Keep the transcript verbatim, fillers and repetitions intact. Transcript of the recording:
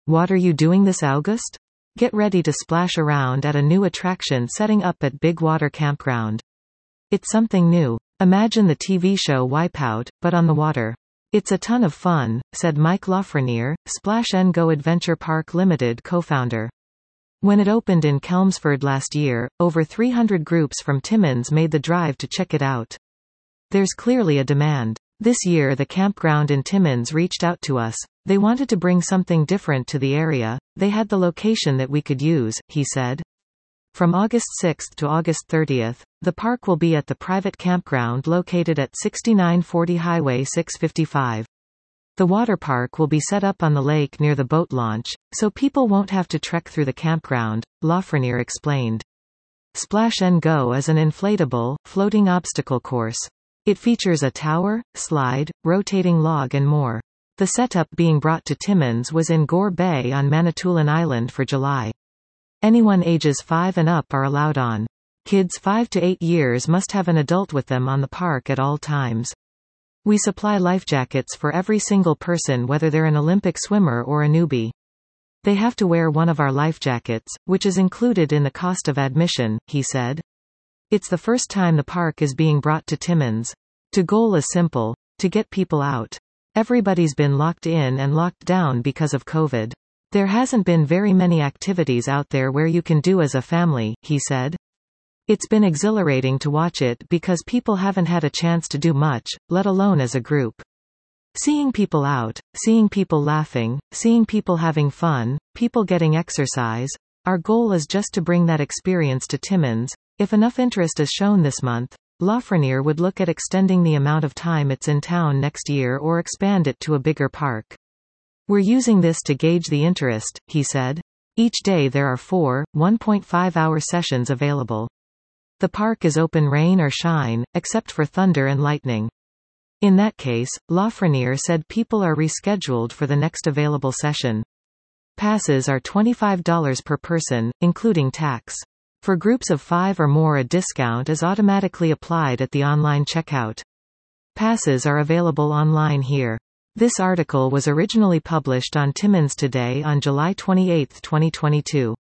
What are you doing this August? Get ready to splash around at a new attraction setting up at Big Water Campground. It's something new. Imagine the T V show Wipeout, but on the water. It's a ton of fun, said Mike Lafreniere, Splash and Go Adventure Park Limited co-founder. When it opened in Chelmsford last year, over three hundred groups from Timmins made the drive to check it out. There's clearly a demand. This year the campground in Timmins reached out to us. They wanted to bring something different to the area. They had the location that we could use, he said. From August sixth to August thirtieth, the park will be at the private campground located at sixty-nine forty Highway six fifty-five. The water park will be set up on the lake near the boat launch, so people won't have to trek through the campground, Lafreniere explained. Splash and Go is an inflatable, floating obstacle course. It features a tower, slide, rotating log and more. The setup being brought to Timmins was in Gore Bay on Manitoulin Island for July. Anyone ages five and up are allowed on. Kids five to eight years must have an adult with them on the park at all times. We supply life jackets for every single person whether they're an Olympic swimmer or a newbie. They have to wear one of our life jackets, which is included in the cost of admission, he said. It's the first time the park is being brought to Timmins. The goal is simple: to get people out. Everybody's been locked in and locked down because of COVID. There hasn't been very many activities out there where you can do as a family, he said. It's been exhilarating to watch it because people haven't had a chance to do much, let alone as a group. Seeing people out, seeing people laughing, seeing people having fun, people getting exercise. Our goal is just to bring that experience to Timmins. If enough interest is shown this month, Lafreniere would look at extending the amount of time it's in town next year or expand it to a bigger park. We're using this to gauge the interest, he said. Each day there are four, one point five hour sessions available. The park is open rain or shine, except for thunder and lightning. In that case, Lafreniere said people are rescheduled for the next available session. Passes are twenty-five dollars per person, including tax. For groups of five or more, a discount is automatically applied at the online checkout. Passes are available online here. This article was originally published on Timmins Today on July twenty-eighth, twenty twenty-two.